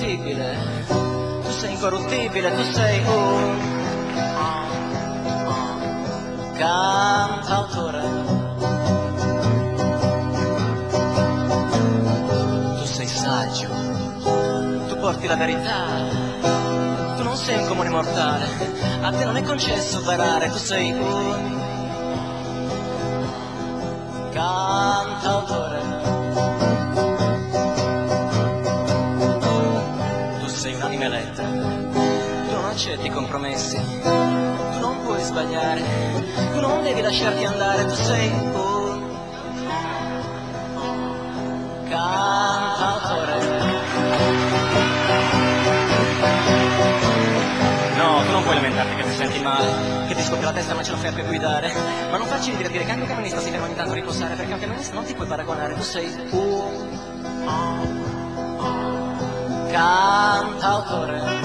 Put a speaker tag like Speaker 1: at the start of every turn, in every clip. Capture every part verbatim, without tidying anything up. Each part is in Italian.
Speaker 1: incorruttibile, tu sei incorruttibile, tu sei un cantautore. Tu sei saggio, tu porti la verità, tu non sei un comune mortale, a te non è concesso barare, tu sei un cantautore. Tu sei un'anima eletta, tu non accetti compromessi, tu non puoi sbagliare, tu non devi lasciarti andare, tu sei un cantautore. No, tu non puoi lamentarti che ti senti male, che ti scoppia la testa ma ce la fai a più guidare. Ma non farci ridere dire che anche un camionista si ferma ogni tanto a riposare, perché un camionista non ti puoi paragonare, tu sei un cantautore.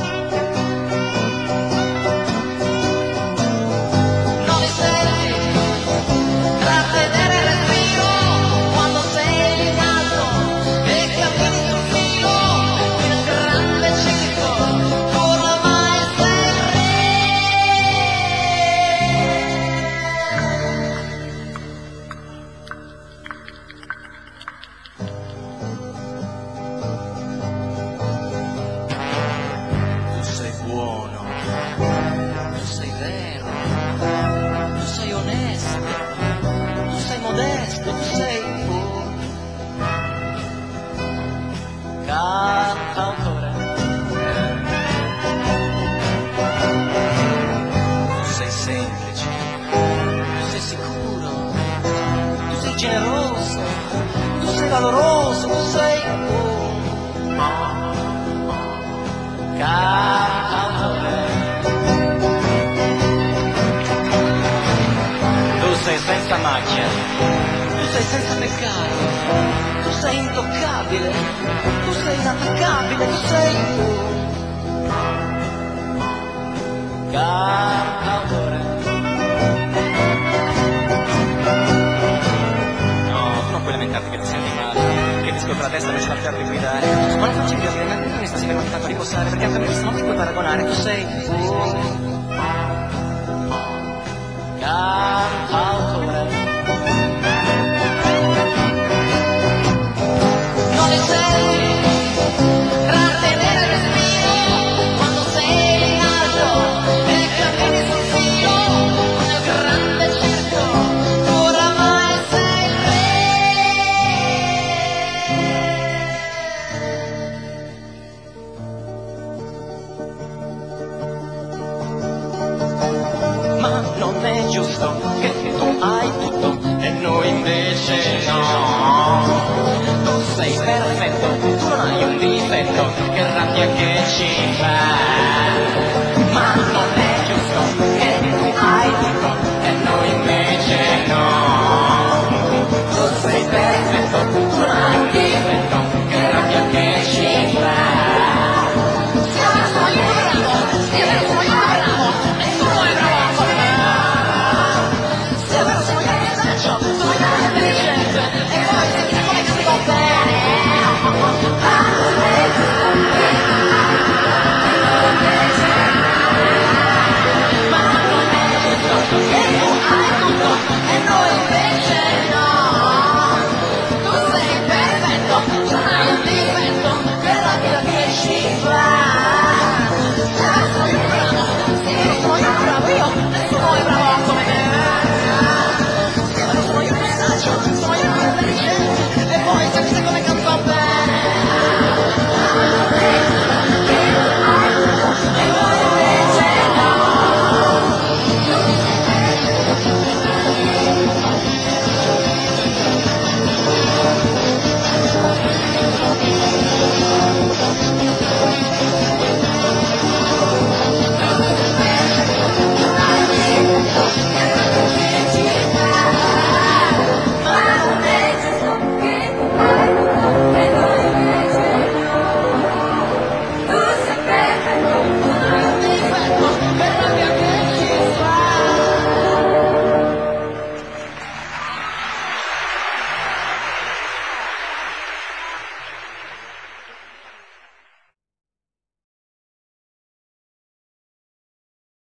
Speaker 1: Non mi senti trattenere il respiro quando sei in alto e cammini sul filo in un grande circo, tu ormai sei re. Tu sei buono, tu sei vero, tu sei onesto, tu sei modesto, tu sei un cantautore. Tu sei semplice, tu sei sicuro, tu sei generoso, tu sei valoroso, tu sei un cantautore. Tu sei senza macchia, tu sei senza peccato, tu sei intoccabile, tu sei inattaccabile, tu sei un cantautore. No, tu non puoi lamentarti che ti senti male, che ti scopre la testa e non ce la fai a guidare. Ma non facci dire che anche un camionista si ferma ogni tanto a riposare, perché un camionista non ti puoi paragonare, tu sei un cantautore. Non mi senti trattenere il respiro quando sei in alto e cammini sul filo nel grande circo, tu oramai sei il re. Ma non è giusto che tu hai tutto e noi invece no. Tu sei perfetto, tu non hai un difetto, che rabbia che ci fa.